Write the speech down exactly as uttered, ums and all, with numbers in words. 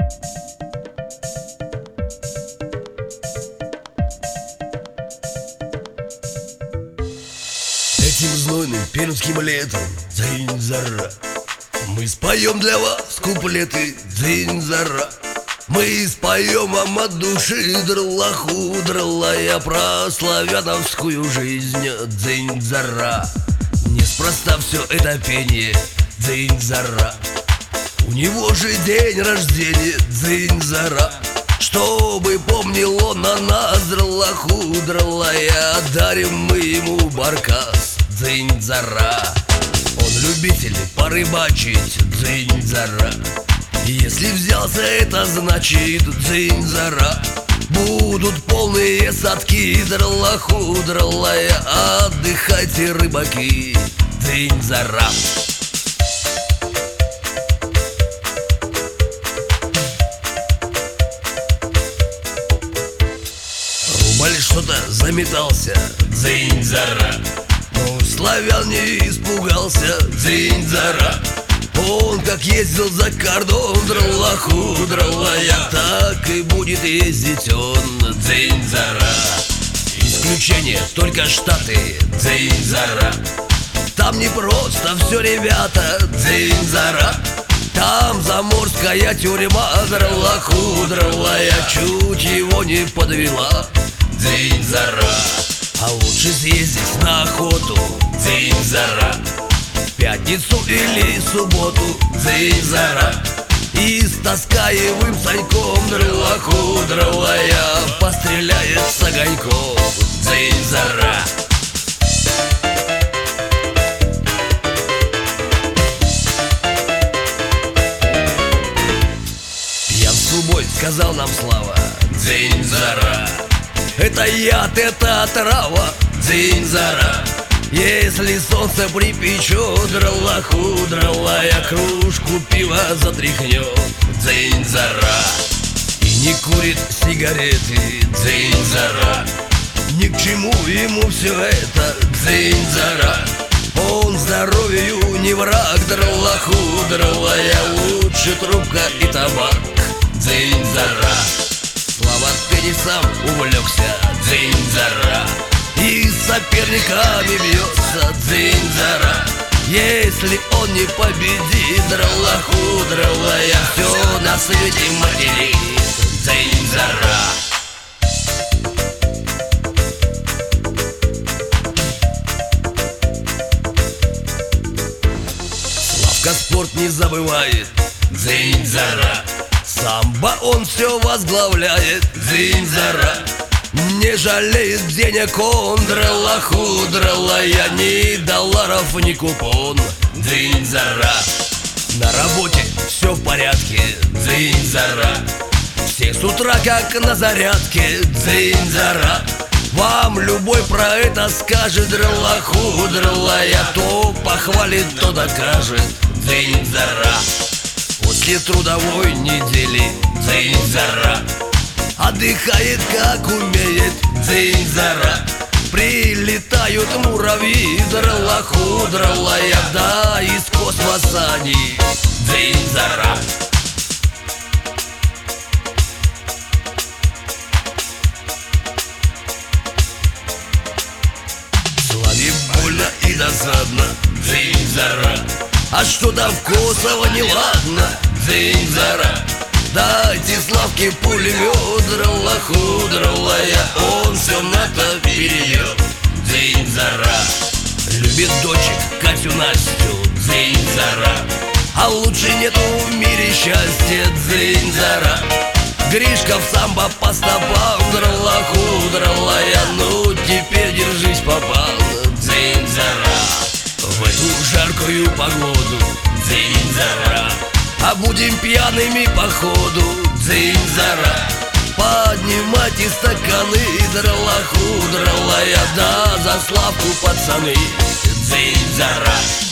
Этим знойным пермским летом, дзынь-зара, мы споем для вас куплеты, дзынь-зара. Мы споем вам от души дралаху, дралая, про славяновскую жизнь, дзынь-зара. Неспроста все это пение, дзынь-зара. У него же день рождения, дзынь-зара. Чтобы помнил он о нас, дралаху, дралая, дарим мы ему баркас, дзынь-зара. Он любитель порыбачить, дзынь-зара. Если взялся, это значит, дзынь-зара. Будут полные садки, дралаху, дралая, отдыхайте, рыбаки, дзынь-зара. Рубль что-то заметался, дзынь-зара. Но славян не испугался, дзынь-зара. Он как ездил за кордон, дралаху, дралая, так и будет ездить он, дзынь-зара. Исключение только Штаты, дзынь-зара. Там не просто все, ребята, дзынь-зара. Там заморская тюрьма, дралаху, дралая, чуть его не подвела, дзынь-зара. А лучше съездить на охоту, дзынь-зара. Пятницу или субботу, дзынь-зара. И с таскаевым саньком, дралаху, дралая, постреляет с огоньком, дзынь-зара. Пьянству сказал нам Слава, дзынь-зара. Это яд, это отрава, дзынь-зара. Если солнце припечет, дралаху, дралая, кружку пива затряхнет, дзынь-зара. И не курит сигареты, дзынь-зара. Ни к чему ему все это, дзынь-зара. Он здоровью не враг, дралаху, дралая, лучше трубка и табак, дзынь-зара. Слава теннисом увлекся, дзынь-зара. И с соперниками бьется, дзынь-зара. Если он не победит, дралаху, дралая, все на свете материт, дзынь-зара. Славка спорт не забывает, дзынь-зара. Самбо он все возглавляет, дзынь-зара. Не жалеет денег он, дралаху, дралая, ни долларов, ни купон, дзынь-зара. На работе все в порядке, дзынь-зара. Все с утра как на зарядке, дзынь-зара. Вам любой про это скажет, дралаху, дралая, то похвалит, то докажет, дзынь-зара. После трудовой недели, дзынь-зара, отдыхает как умеет, дзынь-зара. Прилетают муравьи, дралаху, дралая, да из космоса они, дзынь-зара. Славе больно и досадно, дзынь-зара. А что-то вкусного неладно, дзынь-зара. Дайте Славке пулемет, дралаху, дралая, он все на-то перейдет, дзынь-зара. Любит дочек Катю, Настю, дзынь-зара. А лучше нету в мире счастья, дзынь-зара. Гришка в самбо по стопам, дралаху, дралая, ну теперь держись, попал, дзынь-зара. В эту жаркую погоду, дзынь-зара, а будем пьяными походу, дзынь-зара. Поднимайте стаканы, дралаху, дралая, да за Славку, пацаны, дзынь-зара.